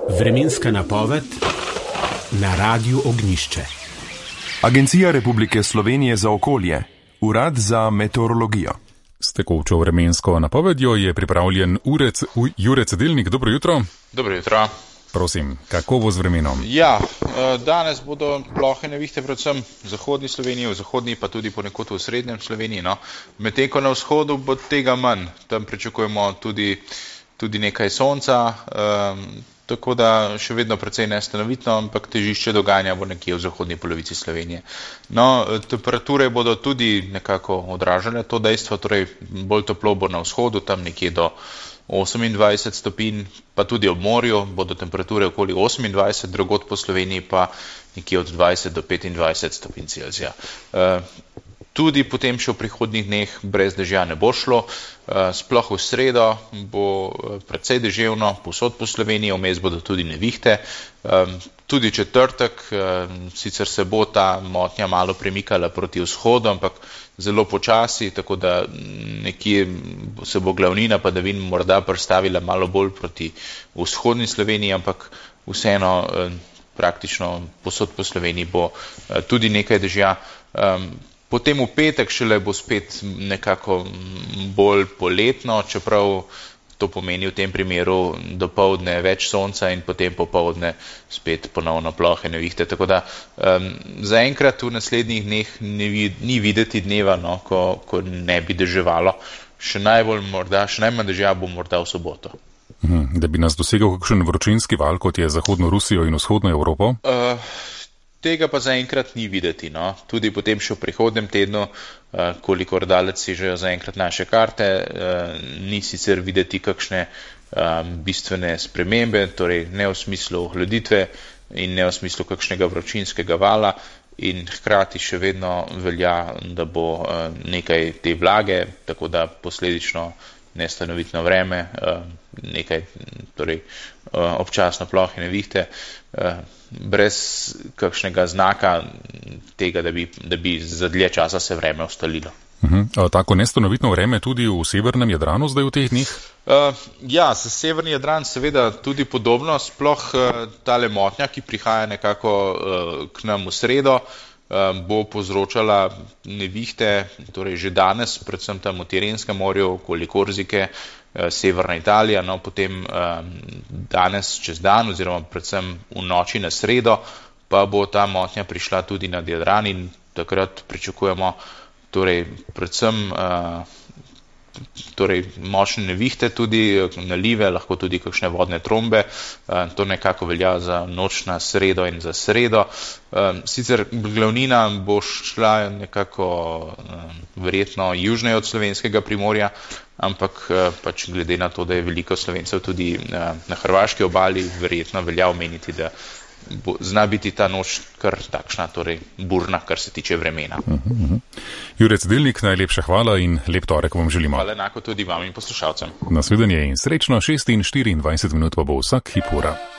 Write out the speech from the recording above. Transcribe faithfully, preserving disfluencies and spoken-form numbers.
Vremenska napoved na Radiu Ognjišče. Agencija Republike Slovenije za okolje, Urad za meteorologijo. S tekočo vremensko napovedjo je pripravljen urec, Jure Cedilnik. Dobro jutro. Dobro jutro. Prosim, kako bo z vremenom? Ja, danes bodo plohe nevihte predvsem v zahodni Sloveniji, v zahodni pa tudi ponekod v srednjem Sloveniji. No. Medtem ko na vzhodu bo tega manj, tam pričakujemo tudi, tudi nekaj sonca, um, tako da še vedno precej nestanovitno, ampak težišče dogajanja bo nekje v zahodni polovici Slovenije. No, temperature bodo tudi nekako odražale to dejstvo, torej bolj toplo bo na vzhodu, tam nekje do osemindvajset stopinj, pa tudi ob morju bodo temperature okoli osemindvajset, drugod po Sloveniji pa nekje od dvajset do petindvajset stopinj Celzija. Uh, Tudi potem še v prihodnjih dneh brez dežja ne bo šlo, sploh v sredo bo precej deževno, povsod po Sloveniji, vmes bodo tudi nevihte. Tudi četrtek, sicer se bo ta motnja malo premikala proti vzhodu, ampak zelo počasi, tako da nekje se bo glavnina padavin morda prestavila malo bolj proti vzhodni Sloveniji, ampak vseeno praktično povsod po Sloveniji bo tudi nekaj dežja. Potem v petek šele bo spet nekako bolj poletno, čeprav to pomeni v tem primeru dopoldne več sonca in potem popoldne spet ponovno plohe nevihte. Tako da um, zaenkrat v naslednjih dneh ni, ni videti dneva, no, ko, ko ne bi deževalo. Še najbolj morda, še najmanj dežja bo morda v soboto. Da bi nas dosegel kakšen vročinski val, kot je zahodno Rusijo in vzhodno Evropo? Uh, Tega pa zaenkrat ni videti, no. Tudi potem še v prihodnem tednu, kolikor daleč sežejo zaenkrat naše karte, ni sicer videti kakšne bistvene spremembe, torej ne v smislu ohladitve in ne v smislu kakšnega vročinskega vala, in hkrati še vedno velja, da bo nekaj te vlage, tako da posledično nestanovitno vreme, nekaj torej občasno plohe nevihte, brez kakšnega znaka tega, da bi, da bi za dlje časa se vreme ustalilo. Uh-huh. Tako nestanovitno vreme tudi v severnem Jadranu zdaj v teh dneh? Uh, ja, za severni Jadran seveda tudi podobno, sploh uh, tale motnja, ki prihaja nekako uh, k nam v sredo, uh, bo povzročala nevihte, torej že danes, predvsem tam v Tirenskem morju, okoli Korzike, severna Italija, no potem um, danes čez dan oziroma predvsem v noči na sredo pa bo ta motnja prišla tudi nad Jadran in takrat pričakujemo torej predvsem uh, torej močne nevihte, tudi nalive, lahko tudi kakšne vodne trombe. Uh, to nekako velja za noč na sredo in za sredo. Uh, sicer glavnina bo šla nekako uh, verjetno južneje od slovenskega Primorja, ampak uh, pač glede na to, da je veliko Slovencev tudi uh, na hrvaški obali, verjetno velja omeniti, da bo, zna biti ta noč kar takšna, torej burna, kar se tiče vremena. Uh-huh, uh-huh. Jure Cedilnik, najlepša hvala in lep torek vam želimo. Hvala enako tudi vam in poslušalcem. Nasvidenje in srečno, šest in štiriindvajset minut pa bo vsak hip ura.